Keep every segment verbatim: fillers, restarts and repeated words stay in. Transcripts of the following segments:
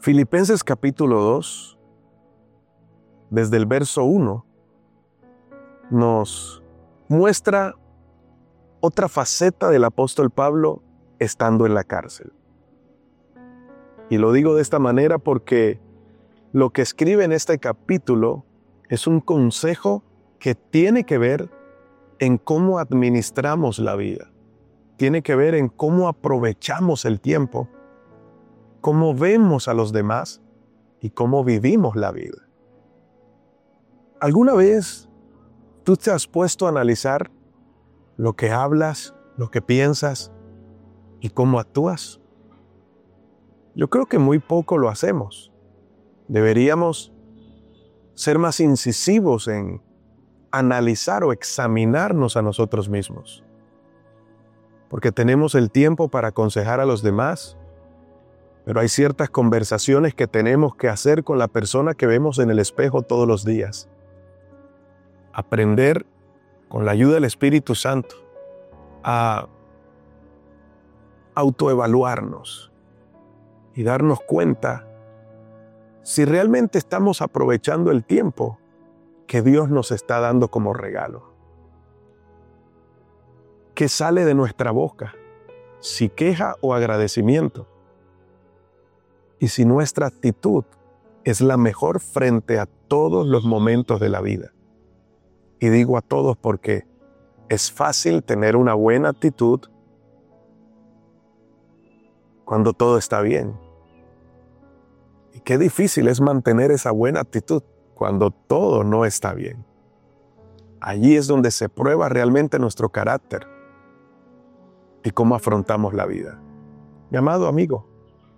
Filipenses capítulo dos, desde el verso uno, nos muestra otra faceta del apóstol Pablo estando en la cárcel. Y lo digo de esta manera porque lo que escribe en este capítulo es un consejo que tiene que ver en cómo administramos la vida. Tiene que ver en cómo aprovechamos el tiempo, cómo vemos a los demás y cómo vivimos la vida. ¿Alguna vez tú te has puesto a analizar lo que hablas, lo que piensas y cómo actúas? Yo creo que muy poco lo hacemos. Deberíamos ser más incisivos en analizar o examinarnos a nosotros mismos. Porque tenemos el tiempo para aconsejar a los demás, pero hay ciertas conversaciones que tenemos que hacer con la persona que vemos en el espejo todos los días. Aprender, con la ayuda del Espíritu Santo, a autoevaluarnos y darnos cuenta si realmente estamos aprovechando el tiempo que Dios nos está dando como regalo. ¿Qué sale de nuestra boca? Si queja o agradecimiento. Y si nuestra actitud es la mejor frente a todos los momentos de la vida. Y digo a todos porque es fácil tener una buena actitud cuando todo está bien. Y qué difícil es mantener esa buena actitud cuando todo no está bien. Allí es donde se prueba realmente nuestro carácter y cómo afrontamos la vida. Mi amado amigo,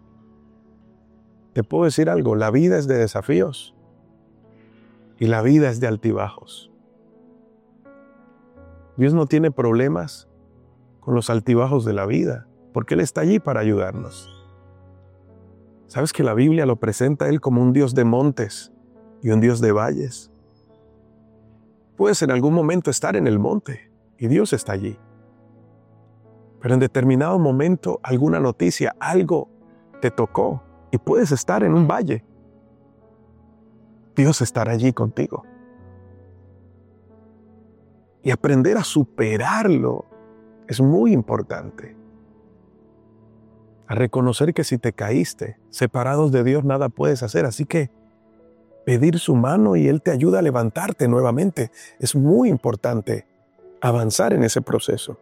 te puedo decir algo, la vida es de desafíos y la vida es de altibajos. Dios no tiene problemas con los altibajos de la vida, porque Él está allí para ayudarnos. ¿Sabes que la Biblia lo presenta a Él como un Dios de montes y un Dios de valles? Puedes en algún momento estar en el monte y Dios está allí. Pero en determinado momento, alguna noticia, algo te tocó y puedes estar en un valle. Dios estará allí contigo. Y aprender a superarlo es muy importante. A reconocer que si te caíste, separados de Dios nada puedes hacer. Así que pedir su mano y Él te ayuda a levantarte nuevamente. Es muy importante avanzar en ese proceso.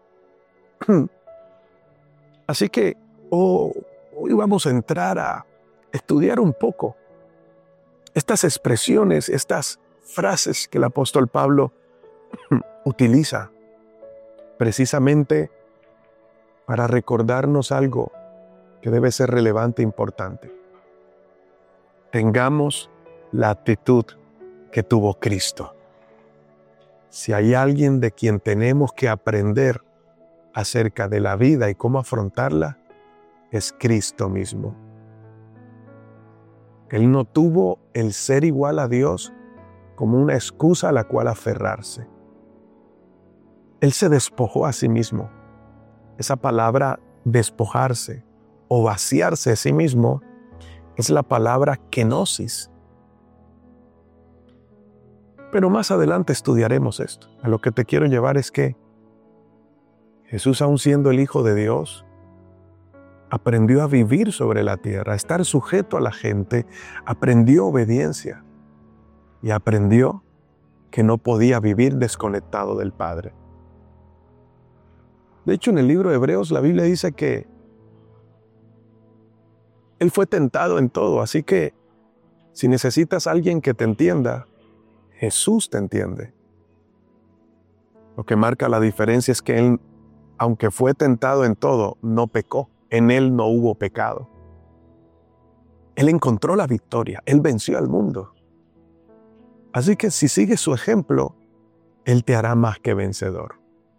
Así que oh, hoy vamos a entrar a estudiar un poco estas expresiones, estas frases que el apóstol Pablo utiliza precisamente para recordarnos algo que debe ser relevante e importante. Tengamos la actitud que tuvo Cristo. Si hay alguien de quien tenemos que aprender acerca de la vida y cómo afrontarla, es Cristo mismo. Él no tuvo el ser igual a Dios como una excusa a la cual aferrarse. Él se despojó a sí mismo. Esa palabra despojarse o vaciarse de sí mismo es la palabra kenosis. Pero más adelante estudiaremos esto. A lo que te quiero llevar es que Jesús, aun siendo el Hijo de Dios, aprendió a vivir sobre la tierra, a estar sujeto a la gente, aprendió obediencia y aprendió que no podía vivir desconectado del Padre. De hecho, en el libro de Hebreos la Biblia dice que Él fue tentado en todo, así que si necesitas a alguien que te entienda, Jesús te entiende. Lo que marca la diferencia es que Él, aunque fue tentado en todo, no pecó. En Él no hubo pecado. Él encontró la victoria. Él venció al mundo. Así que si sigues su ejemplo, Él te hará más que vencedor.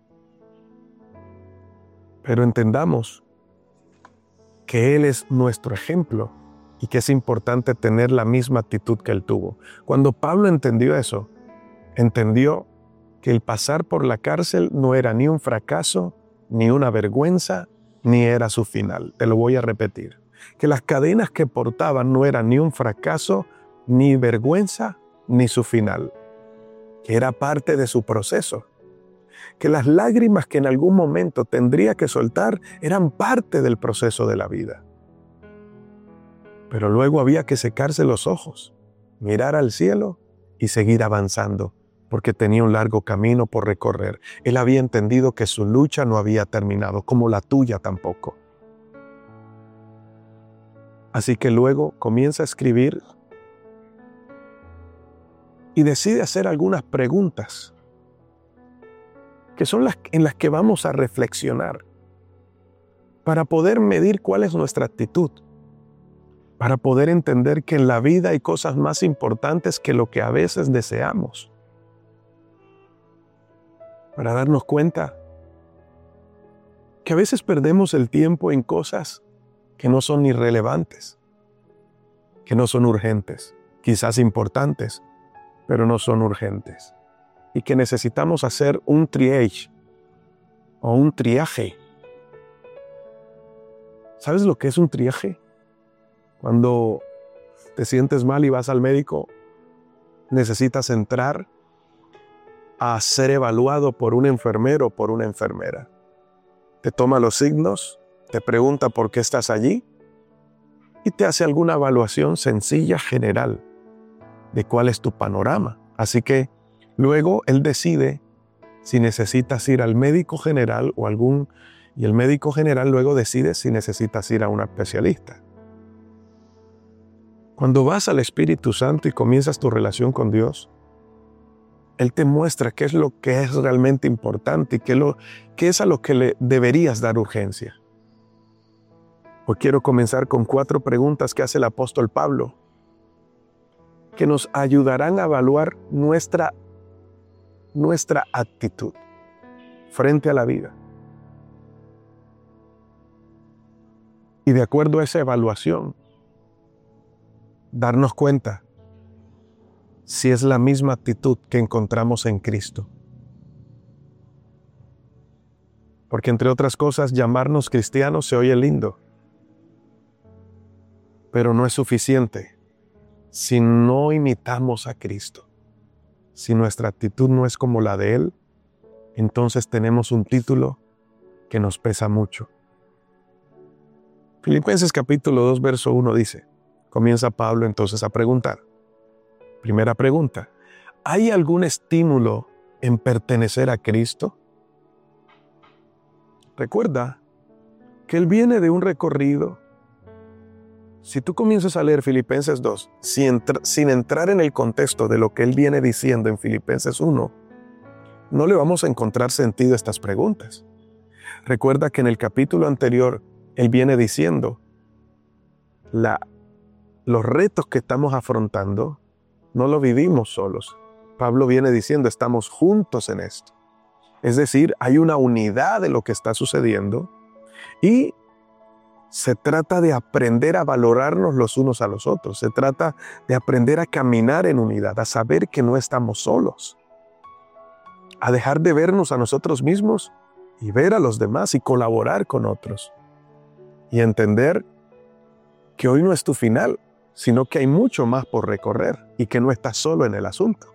Pero entendamos que Él es nuestro ejemplo y que es importante tener la misma actitud que Él tuvo. Cuando Pablo entendió eso, entendió que el pasar por la cárcel no era ni un fracaso, ni una vergüenza, ni era su final. Te lo voy a repetir. que las cadenas que portaban no eran ni un fracaso, ni vergüenza, ni su final, que era parte de su proceso, que las lágrimas que en algún momento tendría que soltar eran parte del proceso de la vida. Pero luego había que secarse los ojos, mirar al cielo y seguir avanzando, porque tenía un largo camino por recorrer. Él había entendido que su lucha no había terminado, como la tuya tampoco. Así que luego comienza a escribir y decide hacer algunas preguntas, que son las en las que vamos a reflexionar, para poder medir cuál es nuestra actitud, para poder entender que en la vida hay cosas más importantes que lo que a veces deseamos, para darnos cuenta que a veces perdemos el tiempo en cosas que no son ni relevantes, que no son urgentes, quizás importantes, pero no son urgentes, y que necesitamos hacer un triage o un triaje. ¿Sabes lo que es un triaje? Cuando te sientes mal y vas al médico, necesitas entrar a ser evaluado por un enfermero o por una enfermera. Te toma los signos, te pregunta por qué estás allí y te hace alguna evaluación sencilla, general, de cuál es tu panorama. Así que luego él decide si necesitas ir al médico general o algún, y el médico general luego decide si necesitas ir a un especialista. Cuando vas al Espíritu Santo y comienzas tu relación con Dios, Él te muestra qué es lo que es realmente importante y qué, lo, qué es a lo que le deberías dar urgencia. Hoy quiero comenzar con cuatro preguntas que hace el apóstol Pablo, que nos ayudarán a evaluar nuestra, nuestra actitud frente a la vida. Y de acuerdo a esa evaluación, darnos cuenta si es la misma actitud que encontramos en Cristo. Porque entre otras cosas, llamarnos cristianos se oye lindo, pero no es suficiente si no imitamos a Cristo. Si nuestra actitud no es como la de Él, entonces tenemos un título que nos pesa mucho. Filipenses capítulo dos, verso uno dice, comienza Pablo entonces a preguntar. Primera pregunta, ¿hay algún estímulo en pertenecer a Cristo? Recuerda que Él viene de un recorrido. Si tú comienzas a leer Filipenses dos, sin, entr- sin entrar en el contexto de lo que Él viene diciendo en Filipenses uno, no le vamos a encontrar sentido a estas preguntas. Recuerda que en el capítulo anterior, Él viene diciendo, la, los retos que estamos afrontando, no lo vivimos solos. Pablo viene diciendo, estamos juntos en esto. Es decir, hay una unidad de lo que está sucediendo y se trata de aprender a valorarnos los unos a los otros. Se trata de aprender a caminar en unidad, a saber que no estamos solos, a dejar de vernos a nosotros mismos y ver a los demás y colaborar con otros. Y entender que hoy no es tu final, sino que hay mucho más por recorrer y que no estás solo en el asunto.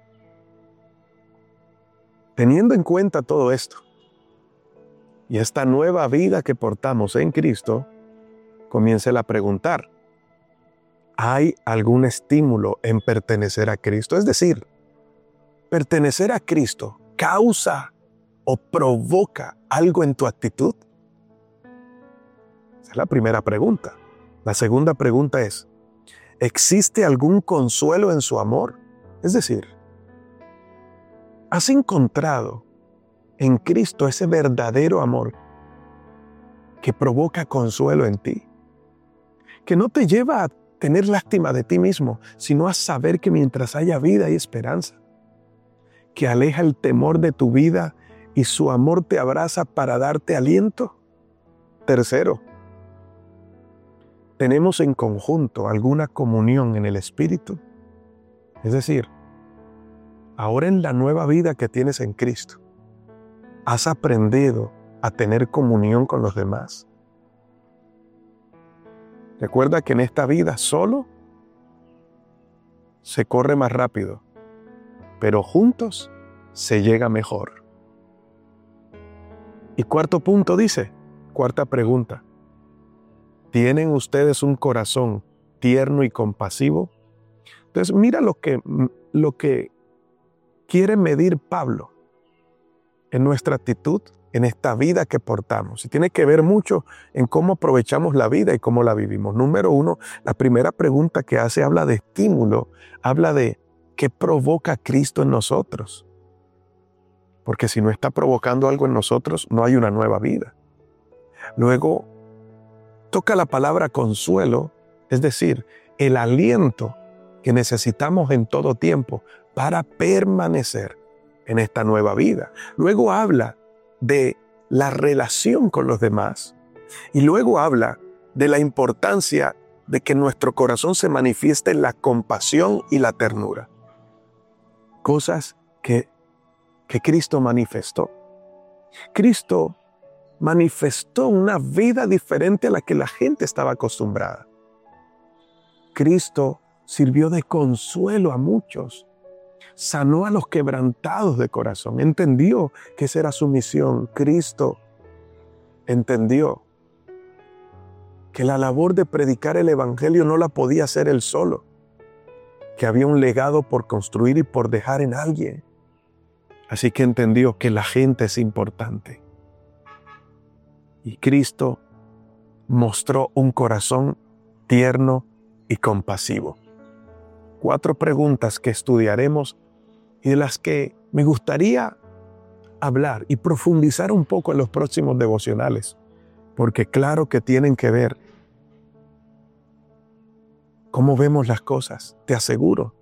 Teniendo en cuenta todo esto y esta nueva vida que portamos en Cristo, comience a preguntar, ¿hay algún estímulo en pertenecer a Cristo? Es decir, ¿pertenecer a Cristo causa o provoca algo en tu actitud? Esa es la primera pregunta. La segunda pregunta es, ¿existe algún consuelo en su amor? Es decir, ¿has encontrado en Cristo ese verdadero amor que provoca consuelo en ti? Que no te lleva a tener lástima de ti mismo, sino a saber que mientras haya vida hay esperanza. Que aleja el temor de tu vida y su amor te abraza para darte aliento. Tercero, ¿tenemos en conjunto alguna comunión en el Espíritu? Es decir, ahora en la nueva vida que tienes en Cristo, ¿has aprendido a tener comunión con los demás? Recuerda que en esta vida solo se corre más rápido, pero juntos se llega mejor. Y cuarto punto dice, cuarta pregunta, ¿tienen ustedes un corazón tierno y compasivo? Entonces mira lo que, lo que quiere medir Pablo en nuestra actitud, en esta vida que portamos. Y tiene que ver mucho en cómo aprovechamos la vida y cómo la vivimos. Número uno, la primera pregunta que hace habla de estímulo, habla de qué provoca Cristo en nosotros. Porque si no está provocando algo en nosotros, no hay una nueva vida. Luego, toca la palabra consuelo, es decir, el aliento que necesitamos en todo tiempo para permanecer en esta nueva vida. Luego habla de la relación con los demás y luego habla de la importancia de que nuestro corazón se manifieste en la compasión y la ternura. Cosas que, que Cristo manifestó. Cristo manifestó una vida diferente a la que la gente estaba acostumbrada. Cristo sirvió de consuelo a muchos. Sanó a los quebrantados de corazón. Entendió que esa era su misión. Cristo entendió que la labor de predicar el evangelio no la podía hacer él solo, que había un legado por construir y por dejar en alguien. Así que entendió que la gente es importante. Y Cristo mostró un corazón tierno y compasivo. Cuatro preguntas que estudiaremos y de las que me gustaría hablar y profundizar un poco en los próximos devocionales, porque claro que tienen que ver cómo vemos las cosas. Te aseguro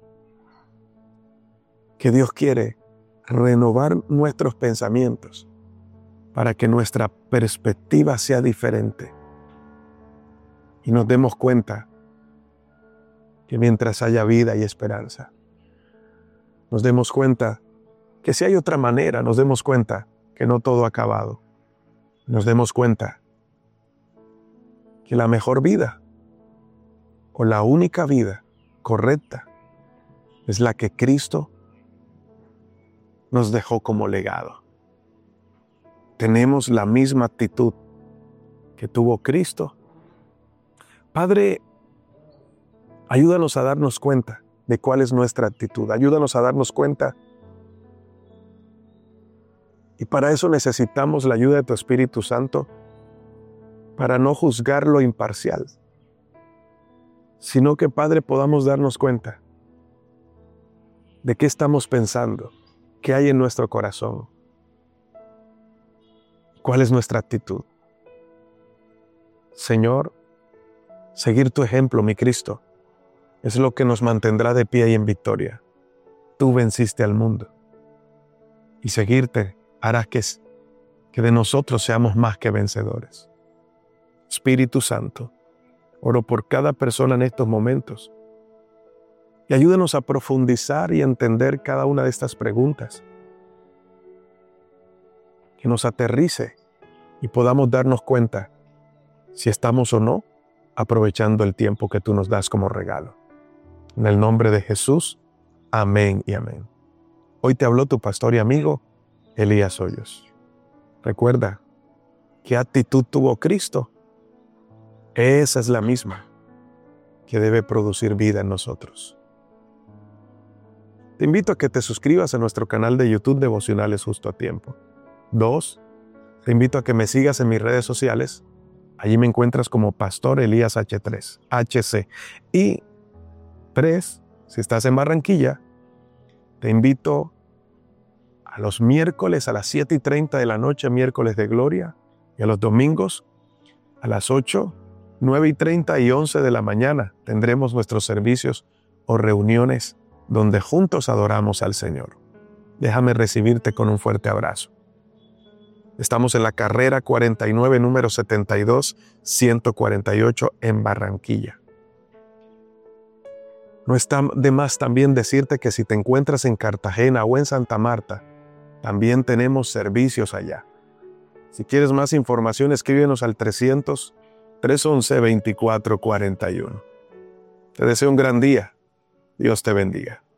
que Dios quiere renovar nuestros pensamientos para que nuestra perspectiva sea diferente y nos demos cuenta que mientras haya vida y esperanza, nos demos cuenta que si hay otra manera, nos demos cuenta que no todo ha acabado. Nos demos cuenta que la mejor vida o la única vida correcta es la que Cristo nos dejó como legado. Tenemos la misma actitud que tuvo Cristo. Padre, ayúdanos a darnos cuenta de cuál es nuestra actitud. Ayúdanos a darnos cuenta. Y para eso necesitamos la ayuda de tu Espíritu Santo para no juzgar lo imparcial, sino que, Padre, podamos darnos cuenta de qué estamos pensando, qué hay en nuestro corazón, cuál es nuestra actitud. Señor, seguir tu ejemplo, mi Cristo, es lo que nos mantendrá de pie y en victoria. Tú venciste al mundo. Y seguirte hará que, que de nosotros seamos más que vencedores. Espíritu Santo, oro por cada persona en estos momentos. Y ayúdanos a profundizar y entender cada una de estas preguntas. Que nos aterrice y podamos darnos cuenta si estamos o no aprovechando el tiempo que tú nos das como regalo. En el nombre de Jesús, amén y amén. Hoy te habló tu pastor y amigo, Elías Hoyos. Recuerda, ¿qué actitud tuvo Cristo? Esa es la misma que debe producir vida en nosotros. Te invito a que te suscribas a nuestro canal de YouTube Devocionales Justo a Tiempo. Dos, te invito a que me sigas en mis redes sociales. Allí me encuentras como Pastor Elías H tres, H C. Y tres, si estás en Barranquilla, te invito a los miércoles a las siete y treinta de la noche, miércoles de gloria, y a los domingos a las ocho, nueve y treinta y once de la mañana tendremos nuestros servicios o reuniones donde juntos adoramos al Señor. Déjame recibirte con un fuerte abrazo. Estamos en la carrera cuarenta y nueve, número setenta y dos, ciento cuarenta y ocho en Barranquilla. No está de más también decirte que si te encuentras en Cartagena o en Santa Marta, también tenemos servicios allá. Si quieres más información, escríbenos al trescientos, tres once, veinticuatro cuarenta y uno. Te deseo un gran día. Dios te bendiga.